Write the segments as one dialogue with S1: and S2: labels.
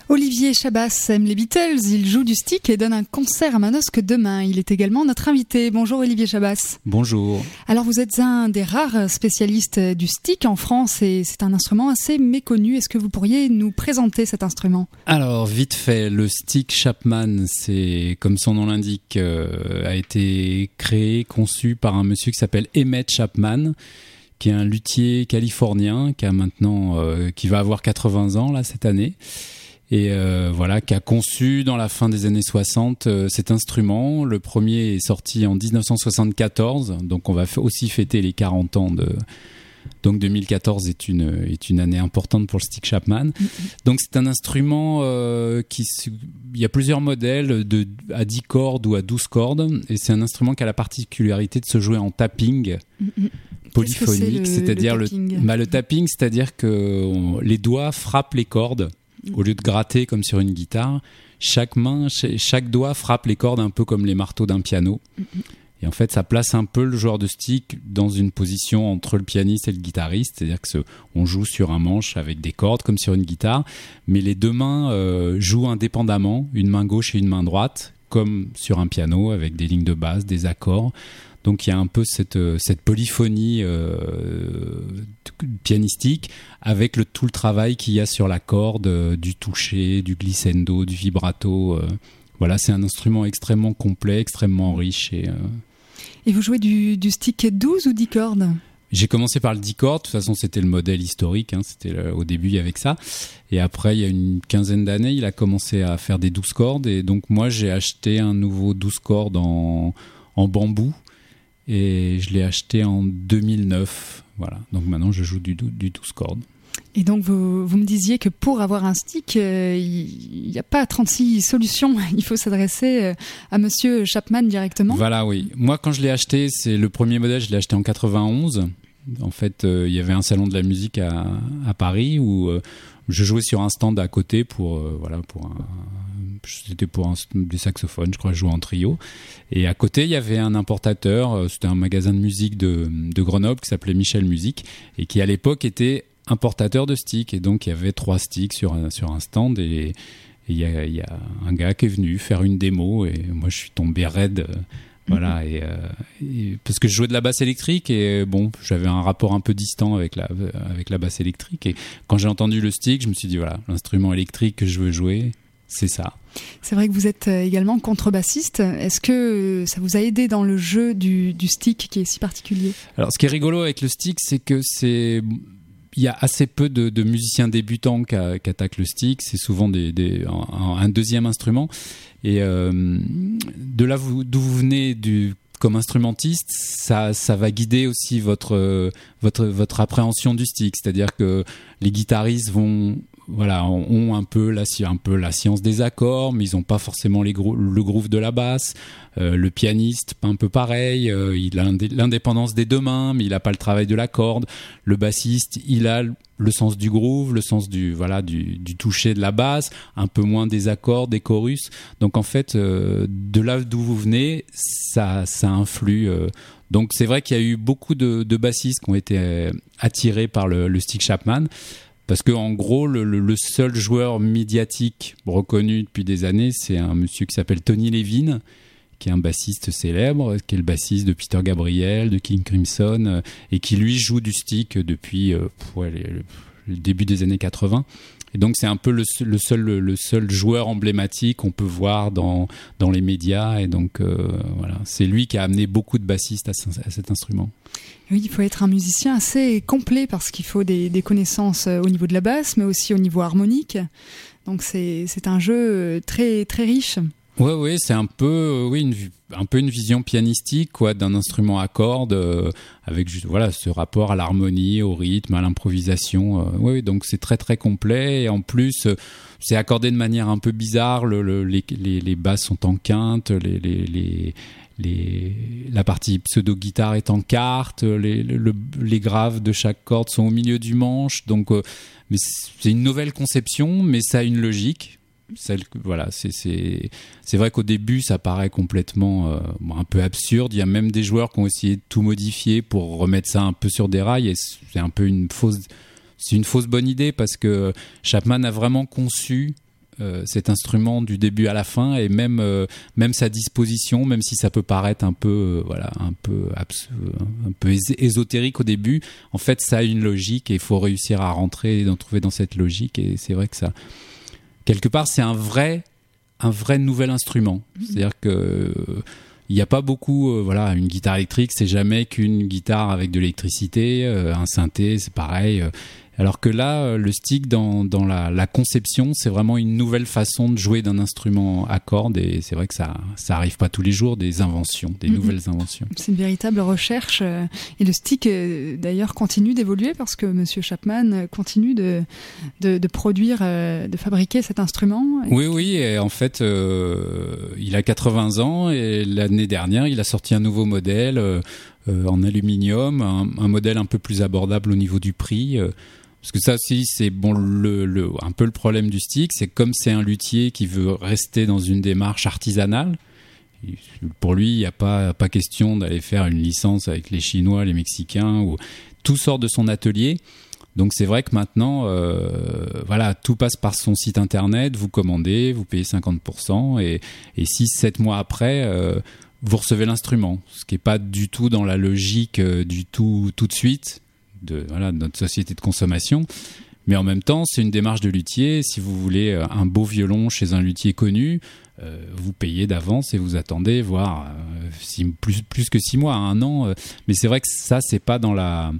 S1: Olivier Chabas aime les Beatles, il joue du stick et donne un concert à Manosque demain. Il est également notre invité. Bonjour Olivier Chabas.
S2: Bonjour.
S1: Alors vous êtes un des rares spécialistes du stick en France et c'est un instrument assez méconnu. Est-ce que vous pourriez nous présenter cet instrument ?
S2: Alors vite fait, le stick Chapman, c'est comme son nom l'indique, a été créé, conçu par un monsieur qui s'appelle Emmett Chapman, qui est un luthier californien qui va avoir 80 ans là cette année. Et qui a conçu dans la fin des années 60 cet instrument. Le premier est sorti en 1974, donc on va aussi fêter les 40 ans de... Donc 2014 est une année importante pour le stick Chapman. Donc c'est un instrument il y a plusieurs modèles à 10 cordes ou à 12 cordes, et c'est un instrument qui a la particularité de se jouer en tapping polyphonique, c'est-à-dire le tapping, c'est-à-dire que les doigts frappent les cordes. Au lieu de gratter comme sur une guitare, chaque doigt frappe les cordes un peu comme les marteaux d'un piano. Et en fait, ça place un peu le joueur de stick dans une position entre le pianiste et le guitariste. C'est-à-dire qu'on joue sur un manche avec des cordes comme sur une guitare, mais les deux mains jouent indépendamment, une main gauche et une main droite, comme sur un piano avec des lignes de basse, des accords. Donc il y a un peu cette polyphonie pianistique avec tout le travail qu'il y a sur la corde, du toucher, du glissando, du vibrato. C'est un instrument extrêmement complet, extrêmement riche.
S1: Et vous jouez du stick 12 ou 10 cordes ?
S2: J'ai commencé par le 10 cordes, de toute façon c'était le modèle historique, au début il y avait que ça. Et après il y a une quinzaine d'années, il a commencé à faire des 12 cordes. Et donc moi j'ai acheté un nouveau 12 cordes en bambou. Et je l'ai acheté en 2009. Voilà. Donc maintenant, je joue du 12 cordes.
S1: Et donc, vous me disiez que pour avoir un stick, il n'y a pas 36 solutions. Il faut s'adresser à Monsieur Chapman directement.
S2: Voilà, oui. Moi, quand je l'ai acheté, c'est le premier modèle, je l'ai acheté en 91. En fait, il y avait un salon de la musique à Paris où je jouais sur un stand à côté c'était pour des saxophones, je crois, je jouais en trio. Et à côté, il y avait un importateur, c'était un magasin de musique de Grenoble qui s'appelait Michel Musique et qui à l'époque était importateur de sticks. Et donc, il y avait 3 sticks sur un stand et il y a un gars qui est venu faire une démo et moi, je suis tombé raide. Voilà, et parce que je jouais de la basse électrique et j'avais un rapport un peu distant avec la basse électrique. Et quand j'ai entendu le stick, je me suis dit, voilà, l'instrument électrique que je veux jouer, c'est ça.
S1: C'est vrai que vous êtes également contrebassiste. Est-ce que ça vous a aidé dans le jeu du stick qui est si particulier ?
S2: Alors, ce qui est rigolo avec le stick, c'est que il y a assez peu de musiciens débutants qui attaquent le stick. C'est souvent un deuxième instrument. Et de là d'où vous venez comme instrumentiste, ça va guider aussi votre appréhension du stick. C'est-à-dire que les guitaristes ont un peu la science des accords, mais ils n'ont pas forcément le groove de la basse. Le pianiste, un peu pareil, il a l'indépendance des deux mains, mais il n'a pas le travail de la corde. Le bassiste, il a le sens du groove, le sens du toucher de la basse, un peu moins des accords, des chorus. Donc en fait, de là d'où vous venez, ça influe. Donc c'est vrai qu'il y a eu beaucoup de bassistes qui ont été attirés par le stick Chapman. Parce que en gros, le seul joueur médiatique reconnu depuis des années, c'est un monsieur qui s'appelle Tony Levin, qui est un bassiste célèbre, qui est le bassiste de Peter Gabriel, de King Crimson, et qui lui joue du stick depuis le début des années 80. Et donc c'est un peu le seul joueur emblématique qu'on peut voir dans les médias. Et donc c'est lui qui a amené beaucoup de bassistes à cet instrument.
S1: Oui, il faut être un musicien assez complet parce qu'il faut des connaissances au niveau de la basse, mais aussi au niveau harmonique. Donc c'est un jeu très très riche.
S2: Ouais, c'est un peu une vision pianistique d'un instrument à cordes avec juste ce rapport à l'harmonie, au rythme, à l'improvisation. Donc c'est très très complet et en plus c'est accordé de manière un peu bizarre. Les basses sont en quinte, la partie pseudo-guitare est en quarte, les graves de chaque corde sont au milieu du manche. Donc mais c'est une nouvelle conception, mais ça a une logique. C'est vrai qu'au début ça paraît complètement un peu absurde. Il y a même des joueurs qui ont essayé de tout modifier pour remettre ça un peu sur des rails et c'est un peu une fausse bonne idée parce que Chapman a vraiment conçu cet instrument du début à la fin, et même sa disposition, même si ça peut paraître un peu ésotérique au début, en fait ça a une logique et il faut réussir à rentrer et d'en trouver dans cette logique. Et c'est vrai que ça, quelque part, c'est un vrai nouvel instrument. C'est-à-dire que il n'y a pas beaucoup, une guitare électrique, c'est jamais qu'une guitare avec de l'électricité, un synthé, c'est pareil. Alors que là, le stick, dans la conception, c'est vraiment une nouvelle façon de jouer d'un instrument à cordes, et c'est vrai que ça arrive pas tous les jours, des nouvelles inventions. C'est
S1: une véritable recherche, et le stick, d'ailleurs, continue d'évoluer parce que Monsieur Chapman continue de produire, de fabriquer cet instrument.
S2: Oui, et en fait, il a 80 ans, et l'année dernière, il a sorti un nouveau modèle en aluminium, un modèle un peu plus abordable au niveau du prix. Parce que ça aussi, c'est un peu le problème du stick, c'est comme c'est un luthier qui veut rester dans une démarche artisanale. Pour lui, il n'y a pas question d'aller faire une licence avec les Chinois, les Mexicains, ou tout sort de son atelier. Donc c'est vrai que maintenant, tout passe par son site internet, vous commandez, vous payez 50%, et 6-7 mois après, vous recevez l'instrument. Ce qui n'est pas du tout dans la logique du tout de suite de notre société de consommation. Mais en même temps, c'est une démarche de luthier. Si vous voulez un beau violon chez un luthier connu, vous payez d'avance et vous attendez, voire plus que 6 mois, 1 an. Mais c'est vrai que ça, c'est pas dans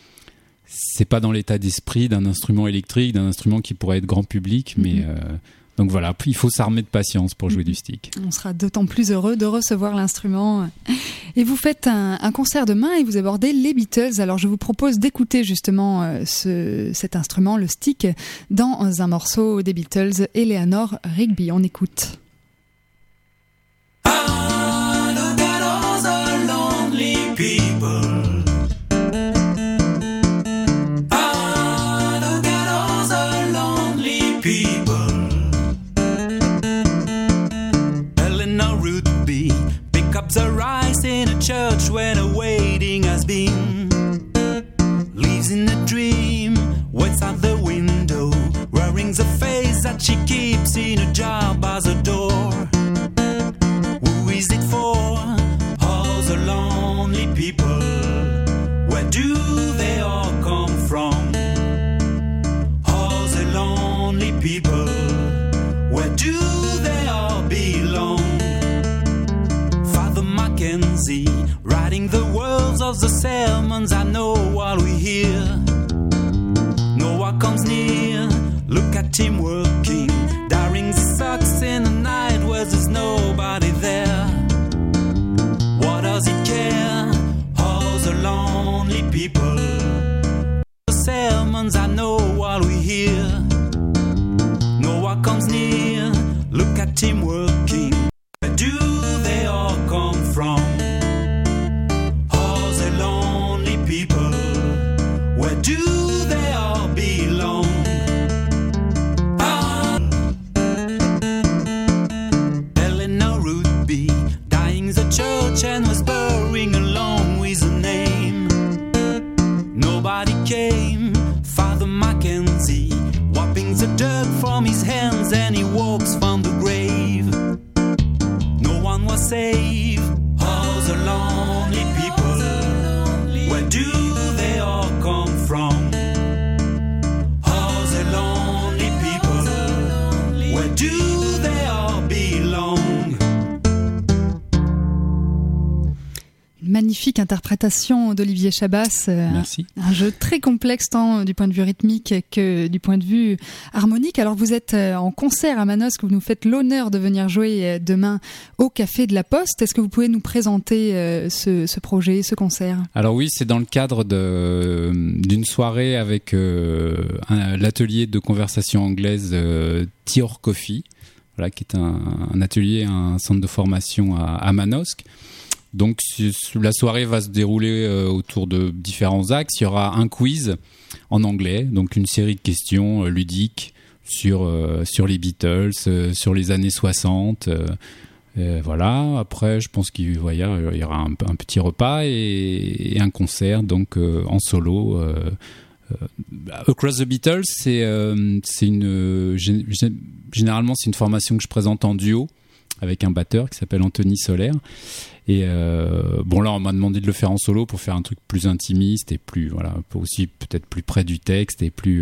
S2: l'état d'esprit d'un instrument électrique, d'un instrument qui pourrait être grand public. Mais donc voilà, il faut s'armer de patience pour jouer du stick.
S1: On sera d'autant plus heureux de recevoir l'instrument. Et vous faites un concert demain et vous abordez les Beatles. Alors je vous propose d'écouter justement cet instrument, le stick, dans un morceau des Beatles, Eleanor Rigby. On écoute.
S3: Ah, look at all the lonely people. Ah, look at all the lonely people. The rise in a church when a waiting has been. Lives in a dream, waits at the window, wearing the face that she keeps in a jar by the door. Who is it for? All the lonely people. Where do they all come from? All the lonely people. Where do they all belong? Mackenzie, writing the words of the sermons I know while we hear. Noah comes near, look at him working, daring the sucks in the night where there's nobody there. What does it care? All the lonely people. The sermons I know while we hear. Noah comes near, look at him working. Where do they all come from? All the lonely people. Where do they all belong? Ah, Eleanor Rigby, dying the church and was burying along with a name. Nobody came. Father Mackenzie, wiping the dirt from his hands, and he walks from the grave. No one was saved. All the lonely people. Where do they all come from? All the lonely people. Where do they all belong?
S1: Une magnifique interprétation d'Olivier Chabas.
S2: Merci.
S1: Un jeu très complexe tant du point de vue rythmique que du point de vue harmonique. Alors vous êtes en concert à Manosque, vous nous faites l'honneur de venir jouer demain au Café de la Poste. Est-ce que vous pouvez nous présenter ce projet, ce concert ?
S2: Alors oui, c'est dans le cadre d'une soirée avec l'atelier de conversation anglaise Tior Coffee, qui est un atelier, un centre de formation à Manosque. Donc la soirée va se dérouler autour de différents axes. Il y aura un quiz en anglais, donc une série de questions ludiques sur les Beatles, sur les années 60. Voilà. Après, je pense qu'il y aura un petit repas et un concert donc en solo Across the Beatles, généralement c'est une formation que je présente en duo avec un batteur qui s'appelle Anthony Solaire. Et bon, là on m'a demandé de le faire en solo pour faire un truc plus intimiste et plus, voilà, aussi peut-être plus près du texte et plus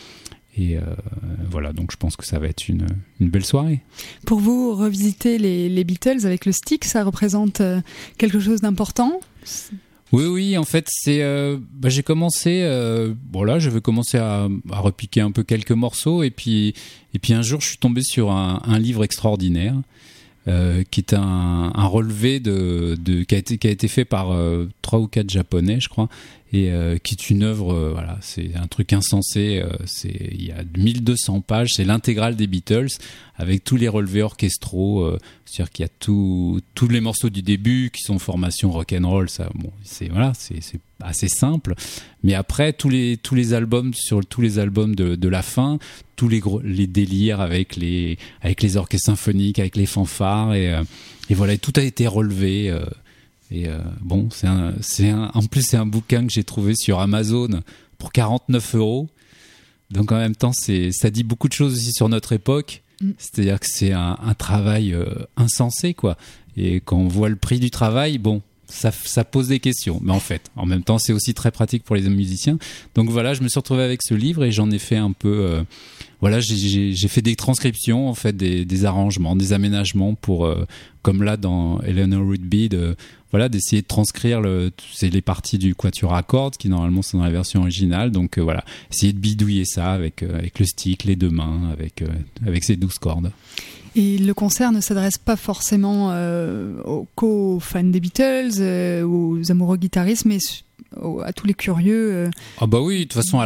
S2: voilà, donc je pense que ça va être une belle soirée.
S1: Pour vous, revisiter les Beatles avec le stick, ça représente quelque chose d'important ?
S2: Oui, en fait, j'ai commencé. Je vais commencer à repiquer un peu quelques morceaux, et puis un jour, je suis tombé sur un livre extraordinaire qui est un relevé qui a été fait par 3 ou 4 Japonais, je crois, et qui est une œuvre. Voilà, c'est un truc insensé. Il y a 1200 pages. C'est l'intégrale des Beatles avec tous les relevés orchestraux. C'est-à-dire qu'il y a tous les morceaux du début qui sont formation rock'n'roll. Ça, bon, c'est assez simple. Mais après, tous les albums de la fin, tous les délires avec les orchestres symphoniques, avec les fanfares, et voilà, tout a été relevé. Bon, en plus c'est un bouquin que j'ai trouvé sur Amazon pour 49 €. Donc en même temps, ça dit beaucoup de choses aussi sur notre époque. C'est-à-dire que c'est un travail insensé, quoi. Et quand on voit le prix du travail, bon, ça pose des questions. Mais en fait, en même temps, c'est aussi très pratique pour les musiciens. Donc voilà, je me suis retrouvé avec ce livre et j'en ai fait un peu. J'ai fait des transcriptions, en fait, des arrangements, des aménagements pour, comme là dans Eleanor Rigby, d'essayer de transcrire les parties du quatuor à cordes qui normalement sont dans la version originale. Donc voilà, essayer de bidouiller ça avec le stick, les 2 mains, avec ces 12 cordes.
S1: Et le concert ne s'adresse pas forcément qu'aux fans des Beatles, aux amoureux guitaristes, mais à tous les curieux.
S2: Ah bah oui, de toute façon, à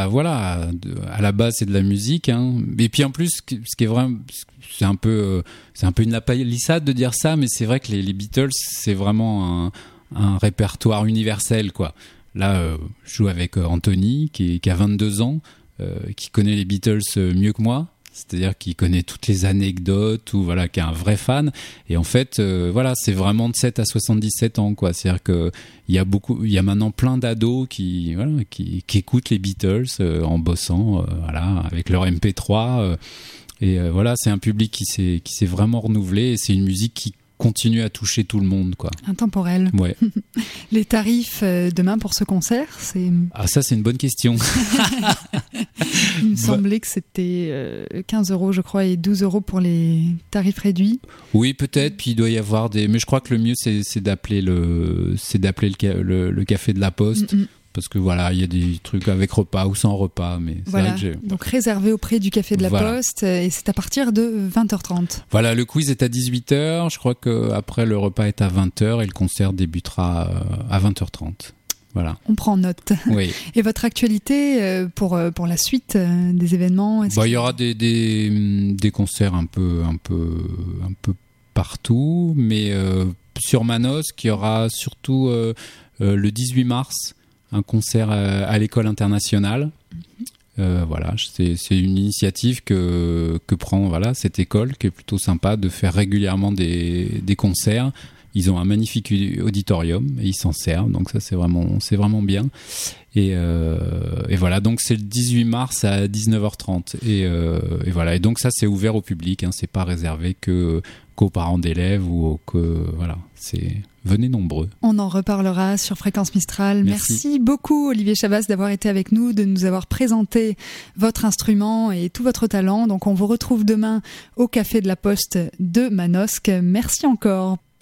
S2: la base, c'est de la musique, hein. Et puis en plus, ce qui est vrai, c'est un peu une lapalissade de dire ça, mais c'est vrai que les Beatles, c'est vraiment un répertoire universel, quoi. Là, je joue avec Anthony, qui a 22 ans, qui connaît les Beatles mieux que moi. C'est-à-dire qu'il connaît toutes les anecdotes, ou voilà, qui est un vrai fan. Et en fait, c'est vraiment de 7 à 77 ans, quoi. C'est-à-dire que il y a maintenant plein d'ados qui écoutent les Beatles en bossant, avec leur MP3. C'est un public qui s'est vraiment renouvelé, et c'est une musique qui continue à toucher tout le monde, quoi.
S1: Intemporel.
S2: Ouais.
S1: Les tarifs demain pour ce concert, c'est...
S2: Ah, ça, c'est une bonne question.
S1: Il me semblait que c'était 15 €, je crois, et 12 € pour les tarifs réduits.
S2: Oui, peut-être. Puis il doit y avoir mais je crois que le mieux, c'est d'appeler le café de la Poste. Parce que voilà, il y a des trucs avec repas ou sans repas, mais c'est vrai que
S1: donc réservé auprès du café de la Poste, et c'est à partir de 20h30.
S2: Voilà, le quiz est à 18h, je crois qu'après le repas est à 20h et le concert débutera à 20h30. Voilà.
S1: On prend note.
S2: Oui.
S1: Et votre actualité pour la suite des événements,
S2: il y aura des concerts un peu partout, mais sur Manosque, il y aura surtout le 18 mars un concert à l'école internationale. C'est une initiative que prend cette école, qui est plutôt sympa, de faire régulièrement des concerts. Ils ont un magnifique auditorium et ils s'en servent, donc ça c'est vraiment bien. Et voilà, donc c'est le 18 mars à 19h30 et voilà, et donc ça c'est ouvert au public, hein, c'est pas réservé qu'aux parents d'élèves venez nombreux.
S1: On en reparlera sur Fréquence Mistral. Merci beaucoup Olivier Chabas d'avoir été avec nous, de nous avoir présenté votre instrument et tout votre talent. Donc on vous retrouve demain au Café de la Poste de Manosque. Merci encore.